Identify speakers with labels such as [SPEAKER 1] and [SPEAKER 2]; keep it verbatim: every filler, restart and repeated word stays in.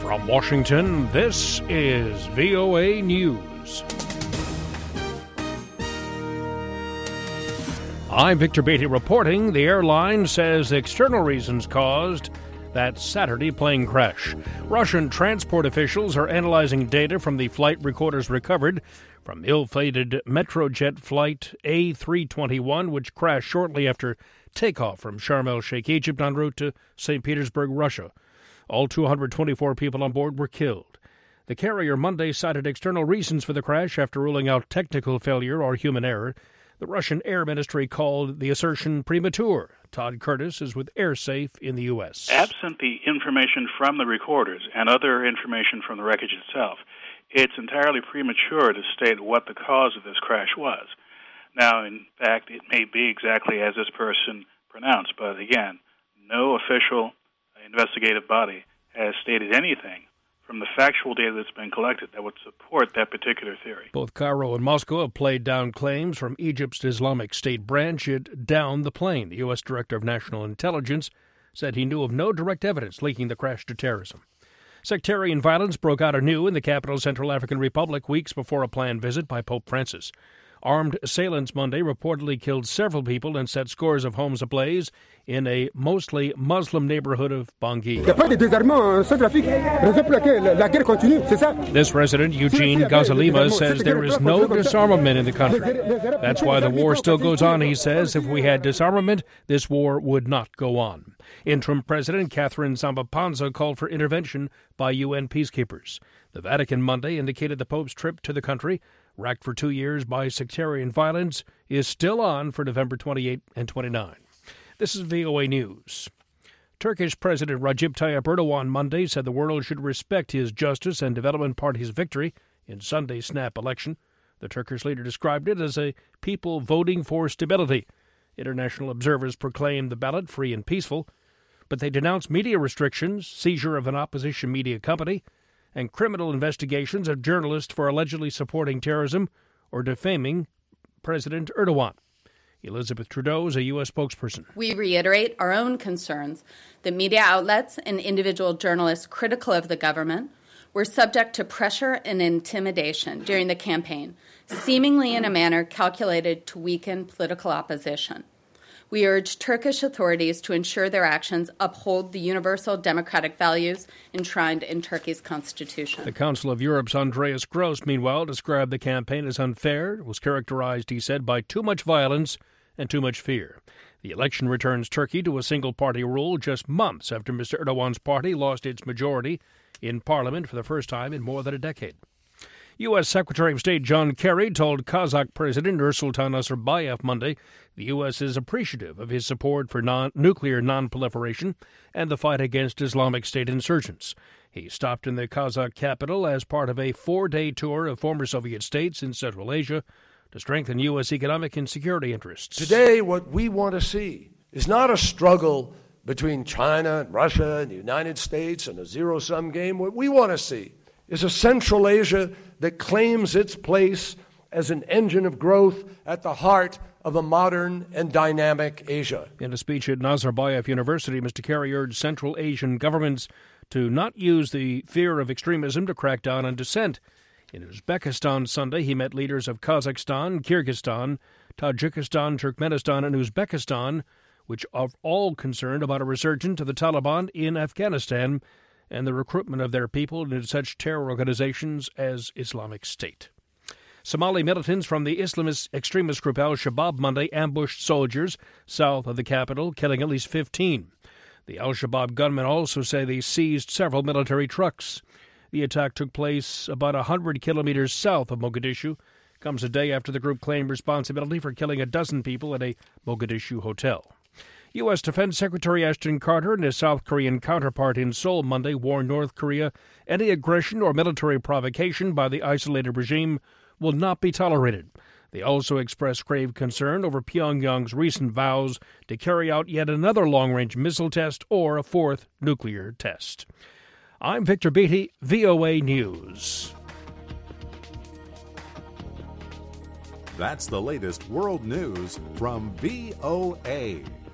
[SPEAKER 1] From Washington, this is V O A News. I'm Victor Beatty reporting. The airline says external reasons caused that Saturday plane crash. Russian transport officials are analyzing data from the flight recorders recovered from ill-fated Metrojet flight A three twenty-one, which crashed shortly after takeoff from Sharm el-Sheikh, Egypt, en route to Saint Petersburg, Russia. All two hundred twenty-four people on board were killed. The carrier Monday cited external reasons for the crash after ruling out technical failure or human error. The Russian Air Ministry called the assertion premature. Todd Curtis is with AirSafe in the U S.
[SPEAKER 2] Absent the information from the recorders and other information from the wreckage itself, it's entirely premature to state what the cause of this crash was. Now, in fact, it may be exactly as this person pronounced, but again, no official investigative body has stated anything from the factual data that's been collected that would support that particular theory.
[SPEAKER 1] Both Cairo and Moscow have played down claims from Egypt's Islamic State branch. It downed the plane. The U S Director of National Intelligence said he knew of no direct evidence linking the crash to terrorism. Sectarian violence broke out anew in the capital, Central African Republic, weeks before a planned visit by Pope Francis. Armed assailants Monday reportedly killed several people and set scores of homes ablaze in a mostly Muslim neighborhood of Bangui. This resident, Eugene Gazalima, says there is no disarmament in the country. That's why the war still goes on, he says. If we had disarmament, this war would not go on. Interim President Catherine Samba-Panza called for intervention by U N peacekeepers. The Vatican Monday indicated the Pope's trip to the country, racked for two years by sectarian violence, is still on for November twenty-eighth and twenty-ninth. This is V O A News. Turkish President Recep Tayyip Erdogan Monday said the world should respect his Justice and Development Party's victory in Sunday's snap election. The Turkish leader described it as a people voting for stability. International observers proclaimed the ballot free and peaceful, but they denounced media restrictions, seizure of an opposition media company, and criminal investigations of journalists for allegedly supporting terrorism or defaming President Erdogan. Elizabeth Trudeau is a U S spokesperson.
[SPEAKER 3] We reiterate our own concerns that media outlets and individual journalists critical of the government were subject to pressure and intimidation during the campaign, seemingly in a manner calculated to weaken political opposition. We urge Turkish authorities to ensure their actions uphold the universal democratic values enshrined in Turkey's constitution.
[SPEAKER 1] The Council of Europe's Andreas Gross, meanwhile, described the campaign as unfair. It was characterized, he said, by too much violence and too much fear. The election returns Turkey to a single-party rule just months after Mister Erdogan's party lost its majority in parliament for the first time in more than a decade. U S. Secretary of State John Kerry told Kazakh President Nursultan Nazarbayev Monday the U S is appreciative of his support for non- nuclear non-proliferation and the fight against Islamic State insurgents. He stopped in the Kazakh capital as part of a four-day tour of former Soviet states in Central Asia to strengthen U S economic and security interests.
[SPEAKER 4] Today, what we want to see is not a struggle between China and Russia and the United States and a zero-sum game. What we want to see is a Central Asia that claims its place as an engine of growth at the heart of a modern and dynamic Asia.
[SPEAKER 1] In a speech at Nazarbayev University, Mister Kerry urged Central Asian governments to not use the fear of extremism to crack down on dissent. In Uzbekistan Sunday, he met leaders of Kazakhstan, Kyrgyzstan, Tajikistan, Turkmenistan, and Uzbekistan, which are all concerned about a resurgence of the Taliban in Afghanistan and the recruitment of their people into such terror organizations as Islamic State. Somali militants from the Islamist extremist group al-Shabaab Monday ambushed soldiers south of the capital, killing at least fifteen. The al-Shabaab gunmen also say they seized several military trucks. The attack took place about one hundred kilometers south of Mogadishu. Comes a day after the group claimed responsibility for killing a dozen people at a Mogadishu hotel. U S. Defense Secretary Ashton Carter and his South Korean counterpart in Seoul Monday warned North Korea any aggression or military provocation by the isolated regime will not be tolerated. They also expressed grave concern over Pyongyang's recent vows to carry out yet another long-range missile test or a fourth nuclear test. I'm Victor Beatty, V O A News.
[SPEAKER 5] That's the latest world news from V O A.